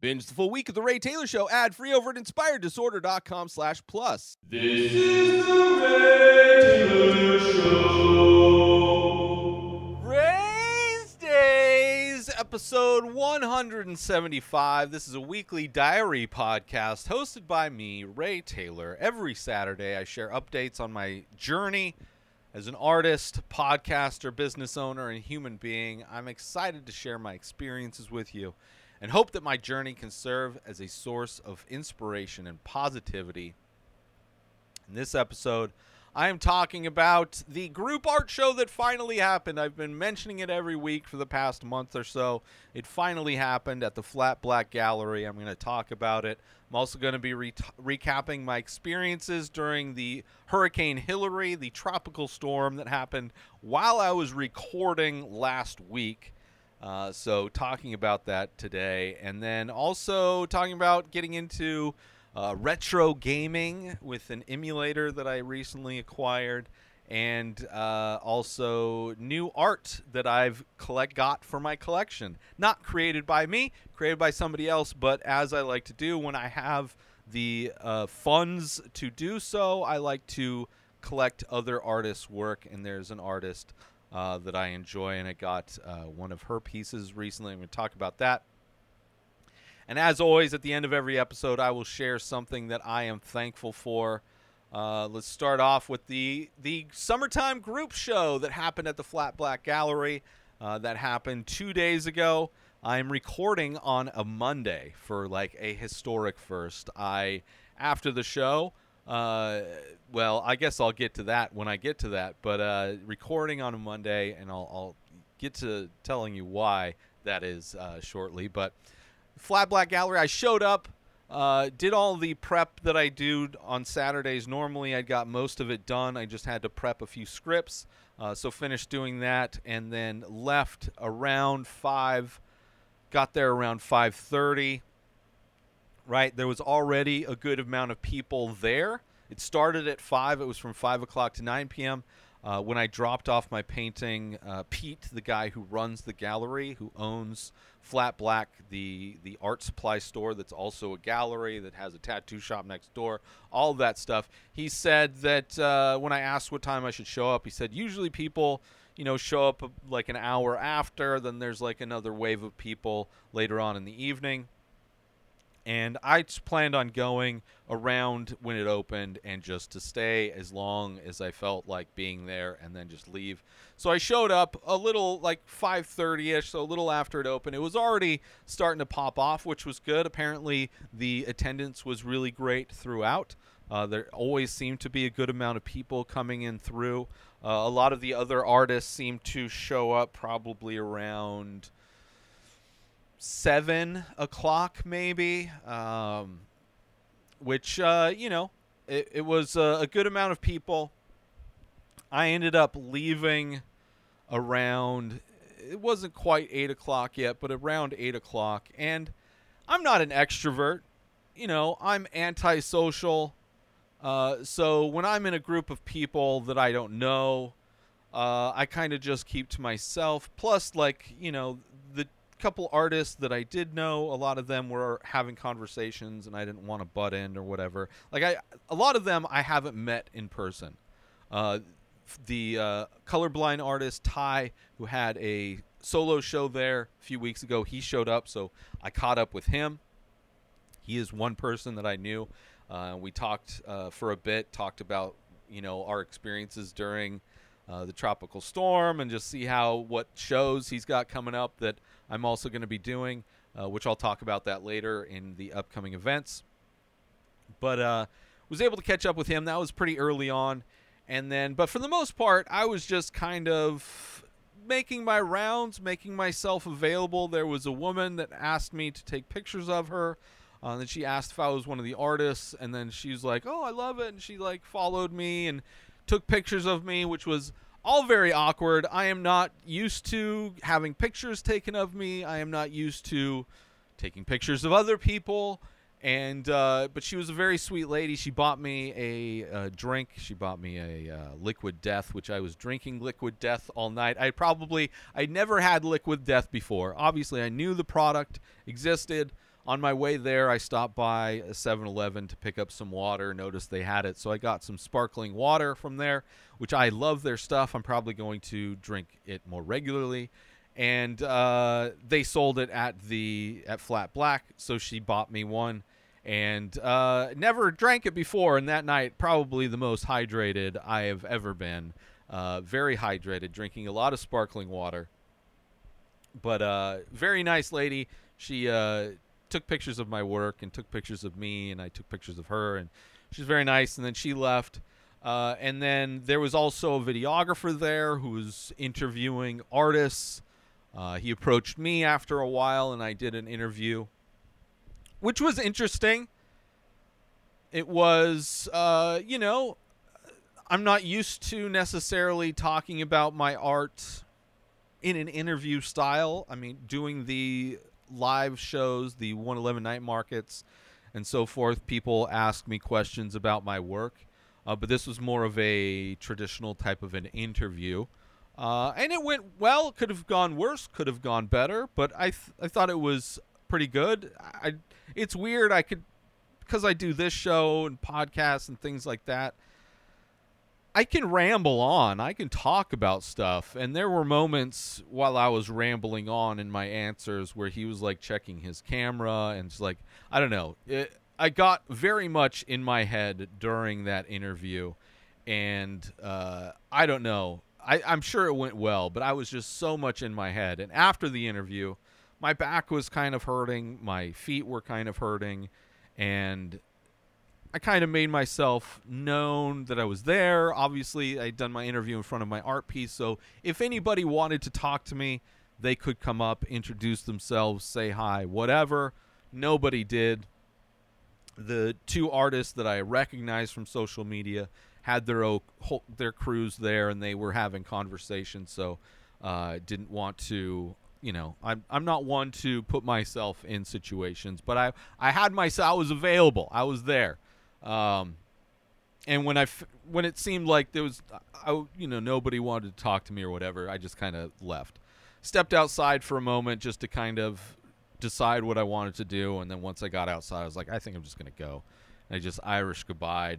Binge the full week of The Ray Taylor Show ad-free over at inspireddisorder.com/plus. This is The Ray Taylor Show. Ray's Days, episode 175. This is a weekly diary podcast hosted by me, Ray Taylor. Every Saturday, I share updates on my journey as an artist, podcaster, business owner, and human being. I'm excited to share my experiences with you and hope that my journey can serve as a source of inspiration and positivity. In this episode, I am talking about the group art show that finally happened. I've been mentioning it every week for the past month or so. It finally happened at the Flat Black Gallery. I'm going to talk about it. I'm also going to be recapping my experiences during the Hurricane Hillary, the tropical storm that happened while I was recording last week. So talking about that today, and then also talking about getting into retro gaming with an emulator that I recently acquired, and also new art that I've got for my collection. Not created by me, created by somebody else, but as I like to do when I have the funds to do so, I like to collect other artists' work, and there's an artist that I enjoy, and I got one of her pieces recently. I'm going to talk about that. And as always, at the end of every episode, I will share something that I am thankful for. Let's start off with the summertime group show that happened at the Flat Black Gallery. That happened 2 days ago. I'm recording on a Monday for like a historic first. After the show, well, I guess I'll get to that when I get to that, but recording on a Monday, and I'll get to telling you why that is shortly. But Flat Black Gallery, I showed up, did all the prep that I do on Saturdays. Normally, I got most of it done. I just had to prep a few scripts, so finished doing that, and then left around 5, got there around 5:30. Right, there was already a good amount of people there. It started at 5. It was from 5 o'clock to 9 p.m. When I dropped off my painting, Pete, the guy who runs the gallery, who owns Flat Black, the art supply store that's also a gallery that has a tattoo shop next door, all of that stuff, he said that when I asked what time I should show up, he said usually people show up like an hour after, then there's like another wave of people later on in the evening. And I planned on going around when it opened and just to stay as long as I felt like being there and then just leave. So I showed up a little like 5:30-ish, so a little after it opened. It was already starting to pop off, which was good. Apparently the attendance was really great throughout. There always seemed to be a good amount of people coming in through. A lot of the other artists seemed to show up probably around 7 o'clock maybe, which, it was a good amount of people. I ended up leaving around, it wasn't quite 8 o'clock yet, but around 8 o'clock. And I'm not an extrovert. I'm antisocial. So when I'm in a group of people that I don't know, I kind of just keep to myself. Plus, the couple artists that I did know, a lot of them were having conversations and I didn't want to butt in or whatever. A lot of them I haven't met in person. The colorblind artist Ty, who had a solo show there a few weeks ago, he showed up, so I caught up with him. He is one person that I knew. We talked for a bit, talked about our experiences during the tropical storm, and just see what shows he's got coming up that I'm also going to be doing, which I'll talk about that later in the upcoming events. But was able to catch up with him. That was pretty early on. But for the most part, I was just kind of making my rounds, making myself available. There was a woman that asked me to take pictures of her. Then she asked if I was one of the artists, and then she's like, "Oh, I love it," and she followed me and took pictures of me, which was all very awkward. I am not used to having pictures taken of me. I am not used to taking pictures of other people. But she was a very sweet lady. She bought me a drink. She bought me a Liquid Death, which I was drinking Liquid Death all night. I'd never had Liquid Death before. Obviously, I knew the product existed. On my way there, I stopped by a 7-Eleven to pick up some water. Noticed they had it, so I got some sparkling water from there, which I love their stuff. I'm probably going to drink it more regularly. And they sold it at Flat Black, so she bought me one. And never drank it before, and that night, probably the most hydrated I have ever been. Very hydrated, drinking a lot of sparkling water. But very nice lady. She took pictures of my work and took pictures of me, and I took pictures of her, and she's very nice. And then she left. And then there was also a videographer there who was interviewing artists. He approached me after a while, and I did an interview, which was interesting. It was, I'm not used to necessarily talking about my art in an interview style. I mean, doing the live shows, the 111 night markets, and so forth, people ask me questions about my work. But this was more of a traditional type of an interview. And it went well. Could have gone worse, could have gone better, but I thought it was pretty good. It's weird. Because I do this show and podcasts and things like that, I can ramble on. I can talk about stuff. And there were moments while I was rambling on in my answers where he was like checking his camera and just like, I don't know. I got very much in my head during that interview. And I don't know. I'm sure it went well, but I was just so much in my head. And after the interview, my back was kind of hurting. My feet were kind of hurting. And I kind of made myself known that I was there. Obviously, I'd done my interview in front of my art piece, so if anybody wanted to talk to me, they could come up, introduce themselves, say hi, whatever. Nobody did. The two artists that I recognized from social media had their crews there, and they were having conversations, so didn't want to... I'm not one to put myself in situations, but I was available. I was there. And when it seemed like there was, nobody wanted to talk to me or whatever, I just kind of left. Stepped outside for a moment just to kind of decide what I wanted to do, and then once I got outside, I was like, I think I'm just going to go. And I just Irish goodbyed,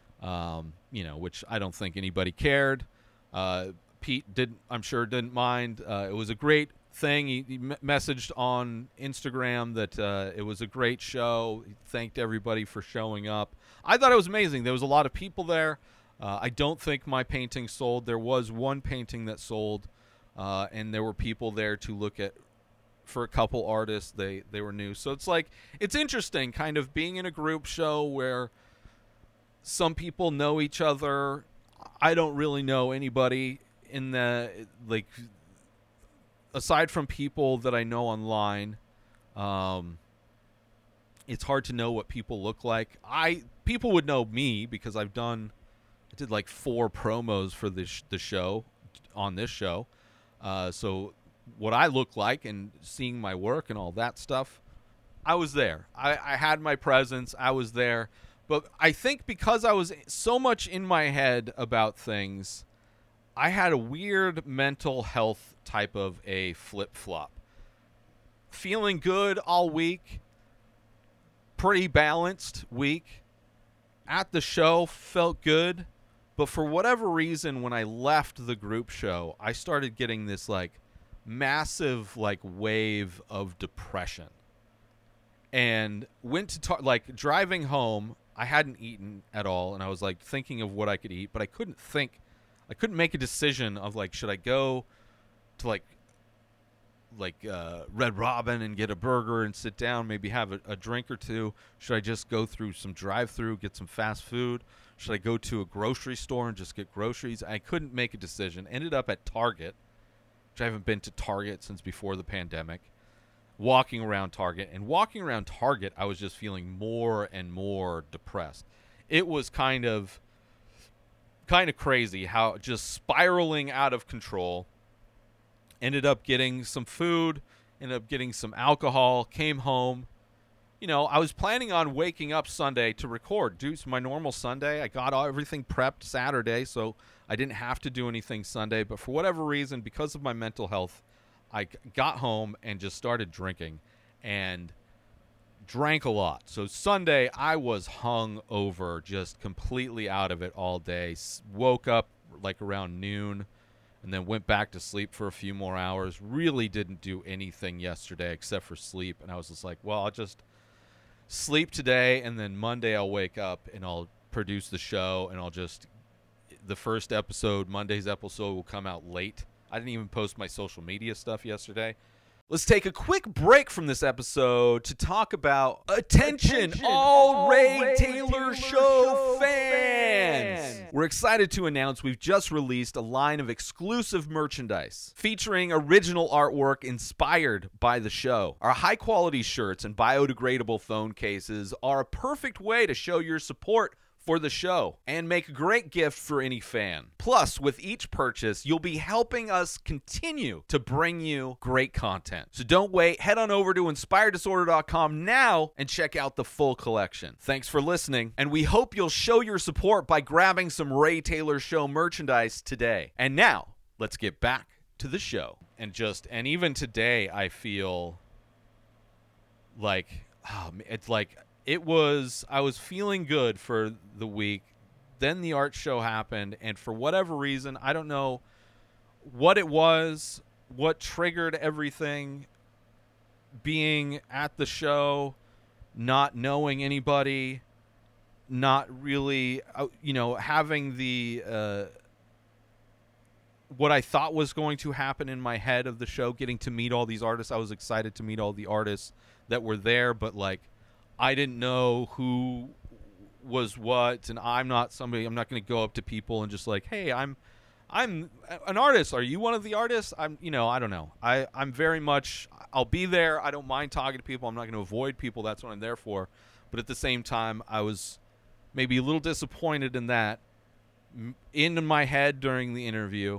which I don't think anybody cared. Pete I'm sure didn't mind. It was a great thing. He messaged on Instagram that it was a great show. He thanked everybody for showing up. I thought it was amazing. There was a lot of people there. I don't think my painting sold. There was one painting that sold, and there were people there to look at for a couple artists. They were new. So it's interesting kind of being in a group show where some people know each other. I don't really know anybody in the, aside from people that I know online. It's hard to know what people look like. People would know me because I did like 4 promos for the show on this show. So what I look like and seeing my work and all that stuff, I was there. I had my presence. I was there. But I think because I was so much in my head about things, I had a weird mental health type of a flip-flop. Feeling good all week. Pretty balanced week. At the show, felt good. But for whatever reason, when I left the group show, I started getting this massive wave of depression. And went to driving home, I hadn't eaten at all, and I was thinking of what I could eat, but I couldn't make a decision of should I go to Red Robin and get a burger and sit down, maybe have a drink or two? Should I just go through some drive-through, get some fast food? Should I go to a grocery store and just get groceries? I couldn't make a decision. Ended up at Target, which I haven't been to Target since before the pandemic. Walking around Target, I was just feeling more and more depressed. It was kind of crazy how just spiraling out of control. Ended up getting some food, ended up getting some alcohol, came home. I was planning on waking up Sunday to record, do my normal Sunday. I got everything prepped Saturday, so I didn't have to do anything Sunday. But for whatever reason, because of my mental health, I got home and just started drinking. And drank a lot. So Sunday, I was hung over, just completely out of it all day. Woke up like around noon and then went back to sleep for a few more hours. Really didn't do anything yesterday except for sleep. And I was just like, well, I'll just sleep today, and then Monday I'll wake up and I'll produce the show, and the first episode, Monday's episode, will come out late. I didn't even post my social media stuff yesterday. Let's take a quick break from this episode to talk about Attention all Ray Taylor Show fans! We're excited to announce we've just released a line of exclusive merchandise featuring original artwork inspired by the show. Our high-quality shirts and biodegradable phone cases are a perfect way to show your support for the show and make a great gift for any fan. Plus, with each purchase, you'll be helping us continue to bring you great content. So don't wait. Head on over to InspiredDisorder.com now and check out the full collection. Thanks for listening, and we hope you'll show your support by grabbing some Ray Taylor Show merchandise today. And now, let's get back to the show. And even today, I feel like, it's like, I was feeling good for the week. Then the art show happened, and for whatever reason, I don't know what it was, what triggered everything, being at the show, not knowing anybody, not really, having the, what I thought was going to happen in my head of the show, getting to meet all these artists. I was excited to meet all the artists that were there, but I didn't know who was what, and I'm not going to go up to people and just hey, I'm an artist. Are you one of the artists? I don't know. I'm very much, I'll be there. I don't mind talking to people. I'm not going to avoid people. That's what I'm there for. But at the same time, I was maybe a little disappointed in that in my head during the interview.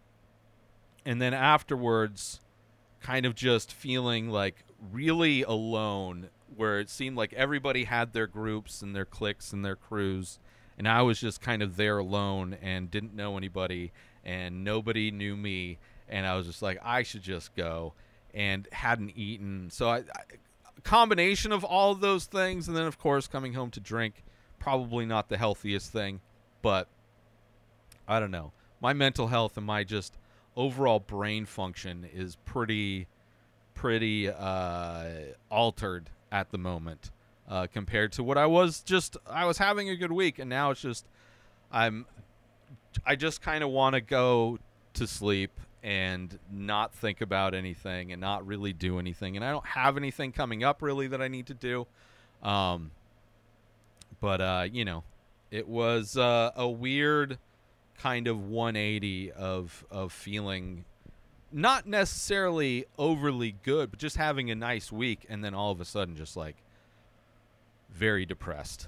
And then afterwards, kind of just feeling really alone, where it seemed like everybody had their groups and their cliques and their crews, and I was just kind of there alone and didn't know anybody, and nobody knew me, and I was just like, I should just go, and hadn't eaten. So a combination of all of those things, and then of course coming home to drink, probably not the healthiest thing, but I don't know. My mental health and my just overall brain function is pretty altered at the moment, compared to what I was having a good week, and now it's just I just kind of want to go to sleep and not think about anything and not really do anything, and I don't have anything coming up really that I need to do, but it was a weird kind of 180 of feeling not necessarily overly good, but just having a nice week, and then all of a sudden just very depressed.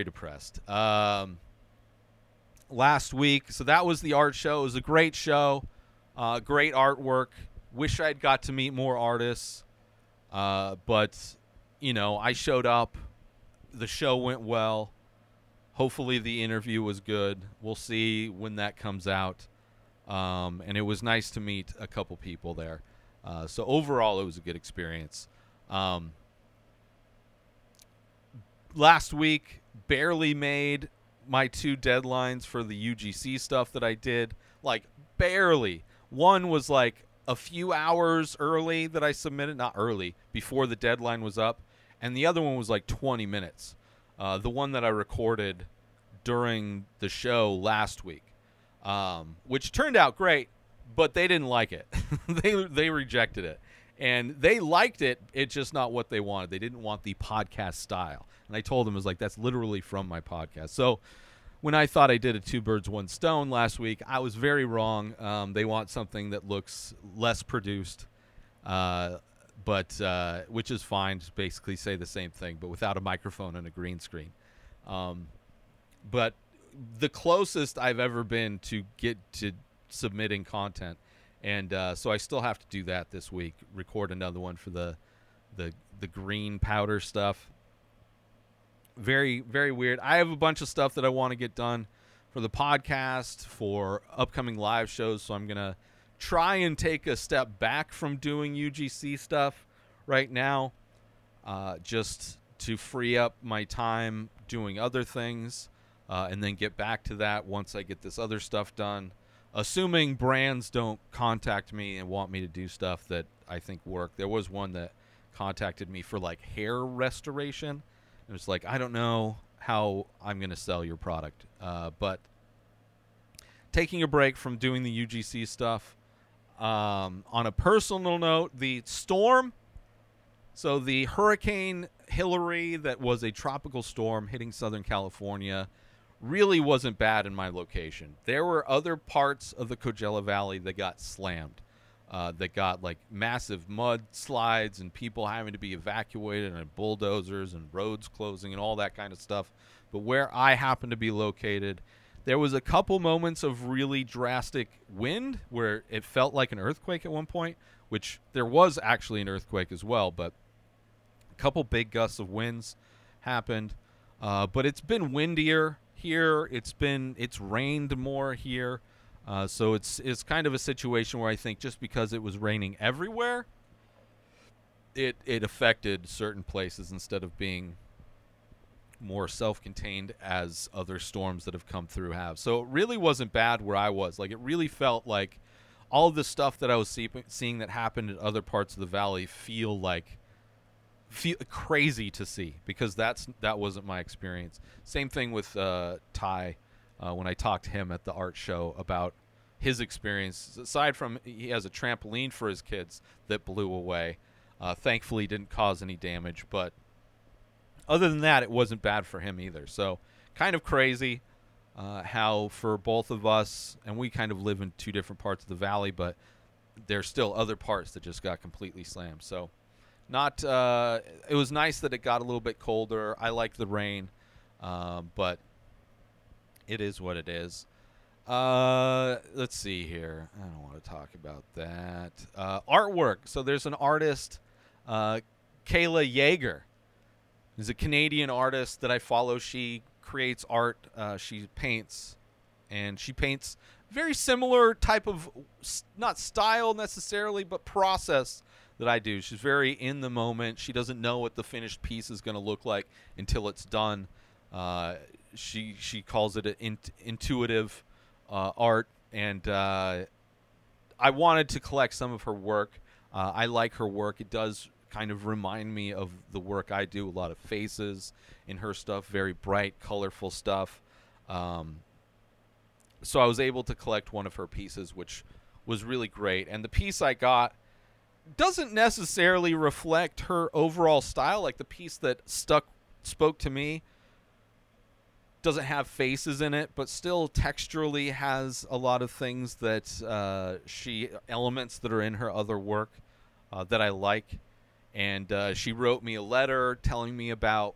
Last week, so that was the art show. It was a great show, great artwork. Wish I'd got to meet more artists, but I showed up. The show went well. Hopefully the interview was good. We'll see when that comes out. And it was nice to meet a couple people there. So overall, it was a good experience. Last week, barely made my 2 deadlines for the UGC stuff that I did. Barely. One was a few hours early that I submitted. Not early, before the deadline was up. And the other one was 20 minutes. The one that I recorded during the show last week. Which turned out great, but they didn't like it. They rejected it. And they liked it, it's just not what they wanted. They didn't want the podcast style. And I told them, it was that's literally from my podcast. So when I thought I did a 2 birds, 1 stone last week, I was very wrong. They want something that looks less produced, but which is fine. Just basically say the same thing, but without a microphone and a green screen. But the closest I've ever been to get to submitting content, and so I still have to do that this week. Record another one for the green powder stuff. Very, very weird. I have a bunch of stuff that I want to get done for the podcast, for upcoming live shows, so I'm gonna try and take a step back from doing UGC stuff right now. Just to free up my time doing other things, and then get back to that once I get this other stuff done. Assuming brands don't contact me and want me to do stuff that I think work. There was one that contacted me for like hair restoration. It was like, I don't know how I'm going to sell your product. But taking a break from doing the UGC stuff. On a personal note, the storm. So the Hurricane Hillary, that was a tropical storm hitting Southern California, really wasn't bad in my location. There were other parts of the Coachella Valley that got slammed, that got like massive mudslides and people having to be evacuated and bulldozers and roads closing and all that kind of stuff. But where I happen to be located, there was a couple moments of really drastic wind where it felt like an earthquake at one point, which there was actually an earthquake as well, but a couple big gusts of winds happened. But it's been windier here. It's rained more here. So it's kind of a situation where I think just because it was raining everywhere, it affected certain places instead of being more self-contained as other storms that have come through have. So it really wasn't bad where I was. Like, it really felt like all of the stuff that I was seeing that happened in other parts of the valley feel crazy to see, because that wasn't my experience. Same thing with Ty, when I talked to him at the art show about his experience. Aside from he has a trampoline for his kids that blew away, thankfully didn't cause any damage, but other than that, it wasn't bad for him either. So kind of crazy how for both of us, and we kind of live in two different parts of the valley, but there's still other parts that just got completely slammed. So it was nice that it got a little bit colder. I like the rain, but it is what it is. Let's see here. I don't want to talk about that. Artwork. So there's an artist, Kayla Yeager. She's a Canadian artist that I follow. She creates art. She paints, and she paints very similar type of, not style necessarily, but process that I do. She's very in the moment. She doesn't know what the finished piece is going to look like until it's done. She calls it an intuitive art, and I wanted to collect some of her work. I like her work. It does kind of remind me of the work I do. A lot of faces in her stuff, very bright, colorful stuff. So I was able to collect one of her pieces, which was really great. And the piece I got doesn't necessarily reflect her overall style. Like, the piece that spoke to me doesn't have faces in it, but still texturally has a lot of things that elements that are in her other work that I like. And she wrote me a letter telling me about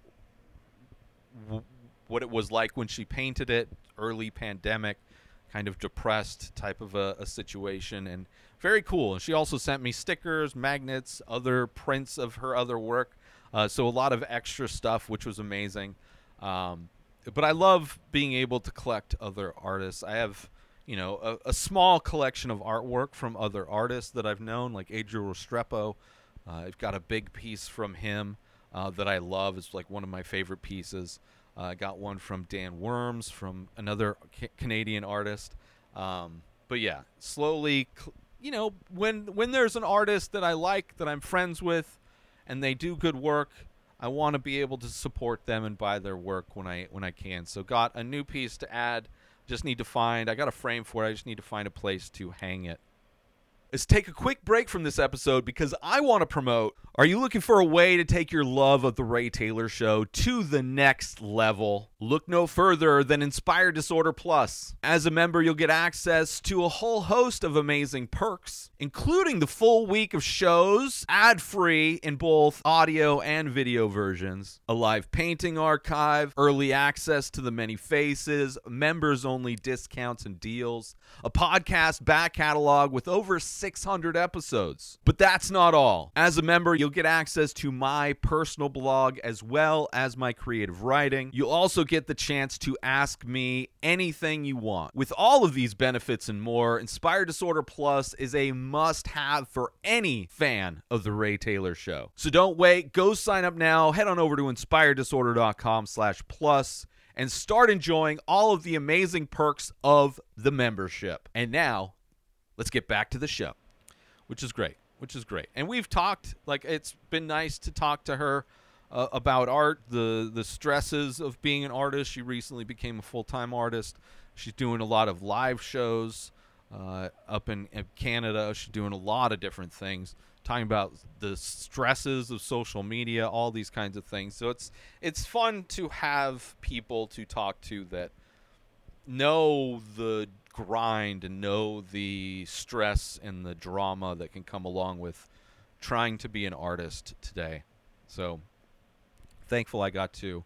what it was like when she painted it, early pandemic, kind of depressed type of a situation, and very cool. And she also sent me stickers, magnets, other prints of her other work, so a lot of extra stuff, which was amazing. But I love being able to collect other artists. I have, a small collection of artwork from other artists that I've known, like Adriel Restrepo. I've got a big piece from him that I love. It's like one of my favorite pieces. I got one from Dan Worms, from another Canadian artist. But yeah, slowly, when there's an artist that I like, that I'm friends with, and they do good work, I want to be able to support them and buy their work when I can. So got a new piece to add. I got a frame for it. I just need to find a place to hang it. Let's take a quick break from this episode because I want to promote. Are you looking for a way to take your love of The Ray Taylor Show to the next level? Look no further than Inspired Disorder Plus. As a member, you'll get access to a whole host of amazing perks, including the full week of shows, ad-free in both audio and video versions, a live painting archive, early access to the many faces, members-only discounts and deals, a podcast back catalog with over 600 episodes. But that's not all. As a member, you'll get access to my personal blog as well as my creative writing. You'll also get the chance to ask me anything you want. With all of these benefits and more, Inspired Disorder Plus is a must-have for any fan of The Ray Taylor Show. So don't wait. Go sign up now. Head on over to inspireddisorder.com/plus and start enjoying all of the amazing perks of the membership. And now, let's get back to the show, which is great. And we've talked, like, it's been nice to talk to her about art, the stresses of being an artist. She recently became a full-time artist. She's doing a lot of live shows up in Canada. She's doing a lot of different things, talking about the stresses of social media, all these kinds of things. So it's fun to have people to talk to that know the grind and know the stress and the drama that can come along with trying to be an artist today. So thankful I got to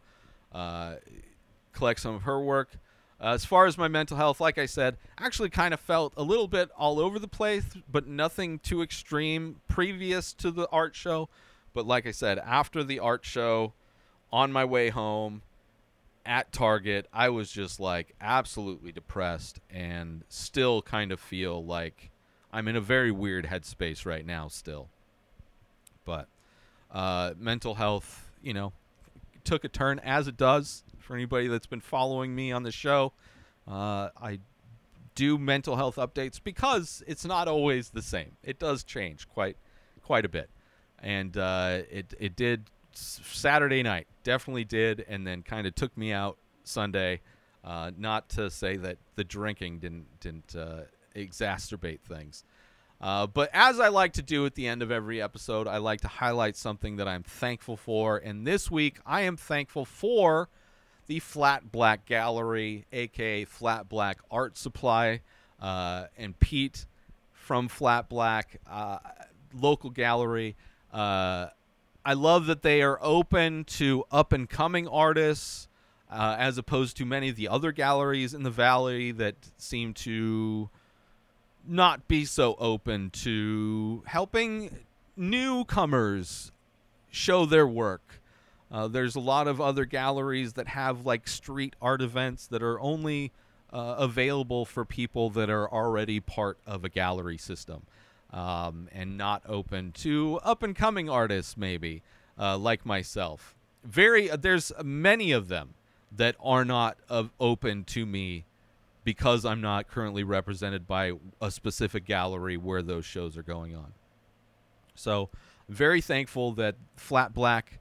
collect some of her work. As far as my mental health, like I said, actually kind of felt a little bit all over the place, but nothing too extreme previous to the art show. But like I said, after the art show, on my way home at Target, I was just like absolutely depressed and still kind of feel like I'm in a very weird headspace right now still. But mental health, took a turn, as it does. For anybody that's been following me on the show, I do mental health updates because it's not always the same. It does change quite a bit. And it did Saturday night, definitely did, and then kind of took me out Sunday. Not to say that the drinking didn't exacerbate things. But as I like to do at the end of every episode, I like to highlight something that I'm thankful for. And this week, I am thankful for the Flat Black Gallery, a.k.a. Flat Black Art Supply, and Pete from Flat Black, local gallery. I love that they are open to up-and-coming artists, as opposed to many of the other galleries in the Valley that seem to not be so open to helping newcomers show their work. There's a lot of other galleries that have like street art events that are only available for people that are already part of a gallery system, and not open to up-and-coming artists maybe, like myself. There's many of them that are not open to me because I'm not currently represented by a specific gallery where those shows are going on. So very thankful that Flat Black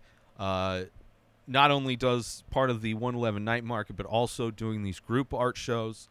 not only does part of the 111 Night Market, but also doing these group art shows,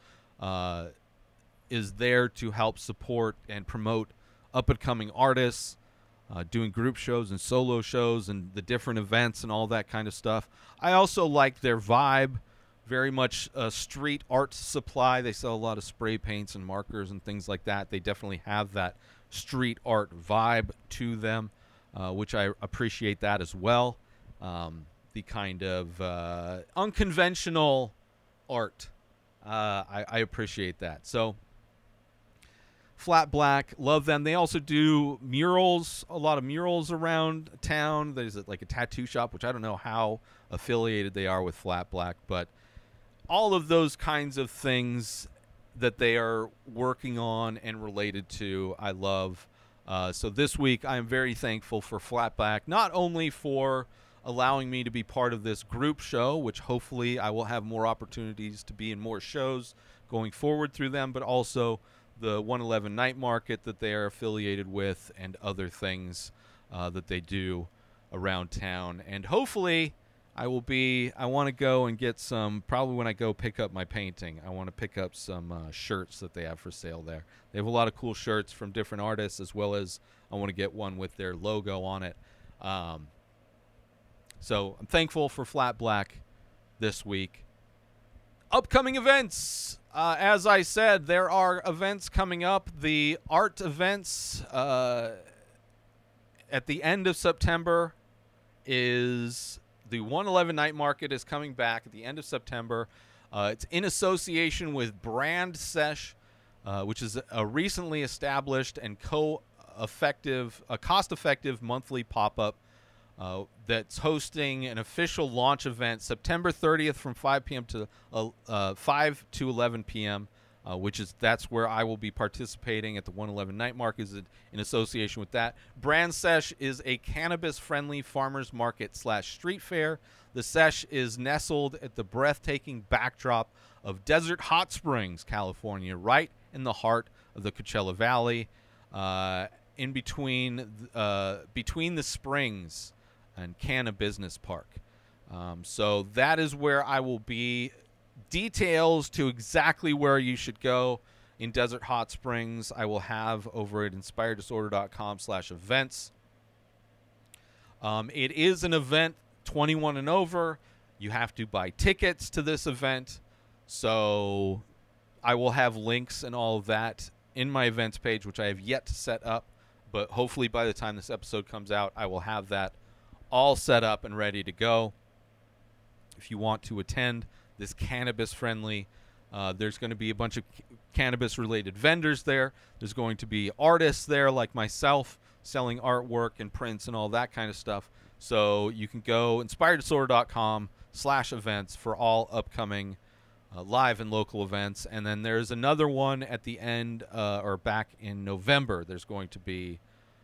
is there to help support and promote up-and-coming artists, doing group shows and solo shows and the different events and all that kind of stuff. I also like their vibe, very much a street art supply. They sell a lot of spray paints and markers and things like that. They definitely have that street art vibe to them, which I appreciate that as well. The kind of unconventional art. I appreciate that. So Flat Black, love them. They also do murals, a lot of murals around town. There's like a tattoo shop, which I don't know how affiliated they are with Flat Black, but all of those kinds of things that they are working on and related to, I love. So this week, I am very thankful for Flat Black, not only for allowing me to be part of this group show, which hopefully I will have more opportunities to be in more shows going forward through them, but also the 111 Night Market that they are affiliated with and other things that they do around town. And hopefully I want to go and get some, probably when I go pick up my painting, I want to pick up some shirts that they have for sale there. They have a lot of cool shirts from different artists, as well as I want to get one with their logo on it. So I'm thankful for Flat Black this week. Upcoming events. As I said, there are events coming up. The art events at the end of September is the 111 Night Market is coming back at the end of September. It's in association with Brand Sesh, which is a recently established and cost-effective monthly pop-up that's hosting an official launch event September 30th from 5 p.m. to 5 to 11 p.m., that's where I will be participating at the 111 Night Market in association with that. Brand Sesh is a cannabis-friendly farmers market / street fair. The Sesh is nestled at the breathtaking backdrop of Desert Hot Springs, California, right in the heart of the Coachella Valley, in between the springs and Canna Business Park. So that is where I will be. Details to exactly where you should go in Desert Hot Springs I will have over at inspireddisorder.com/events. It is an event 21 and over. You have to buy tickets to this event. So I will have links and all of that in my events page, which I have yet to set up. But hopefully by the time this episode comes out, I will have that all set up and ready to go. If you want to attend this cannabis-friendly, there's going to be a bunch of cannabis-related vendors there. There's going to be artists there like myself selling artwork and prints and all that kind of stuff. So you can go inspireddisorder.com/events for all upcoming live and local events. And then there's another one at the end or back in November. There's going to be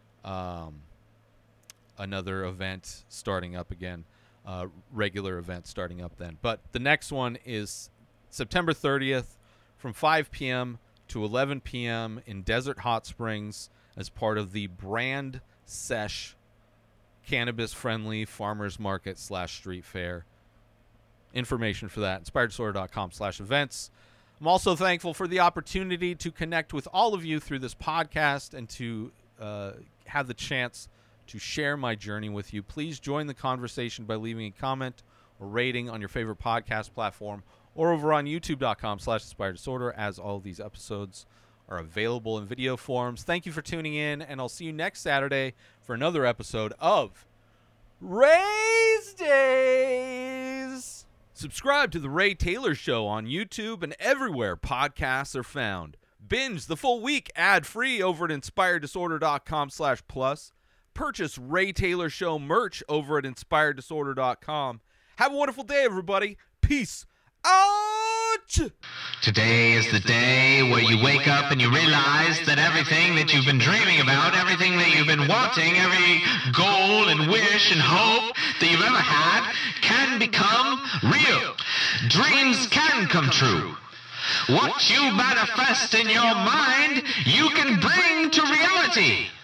another event starting up again, regular event starting up then. But the next one is September 30th from 5 p.m. to 11 p.m. in Desert Hot Springs as part of the Brand Sesh cannabis-friendly farmers market / street fair. Information for that, inspireddisorder.com/events. I'm also thankful for the opportunity to connect with all of you through this podcast and to have the chance to share my journey with you. Please join the conversation by leaving a comment or rating on your favorite podcast platform or over on youtube.com/inspireddisorder, as all of these episodes are available in video forms. Thank you for tuning in, and I'll see you next Saturday for another episode of Ray's Days. Subscribe to The Ray Taylor Show on YouTube and everywhere podcasts are found. Binge the full week ad-free over at inspireddisorder.com/plus. Purchase Ray Taylor Show merch over at inspireddisorder.com. Have a wonderful day, everybody. Peace out! Today is the day where you wake up and you realize that everything that you've been dreaming about, everything that you've been wanting, every goal and wish and hope that you've ever had can become real. Dreams can come true. What you manifest in your mind, you can bring to reality.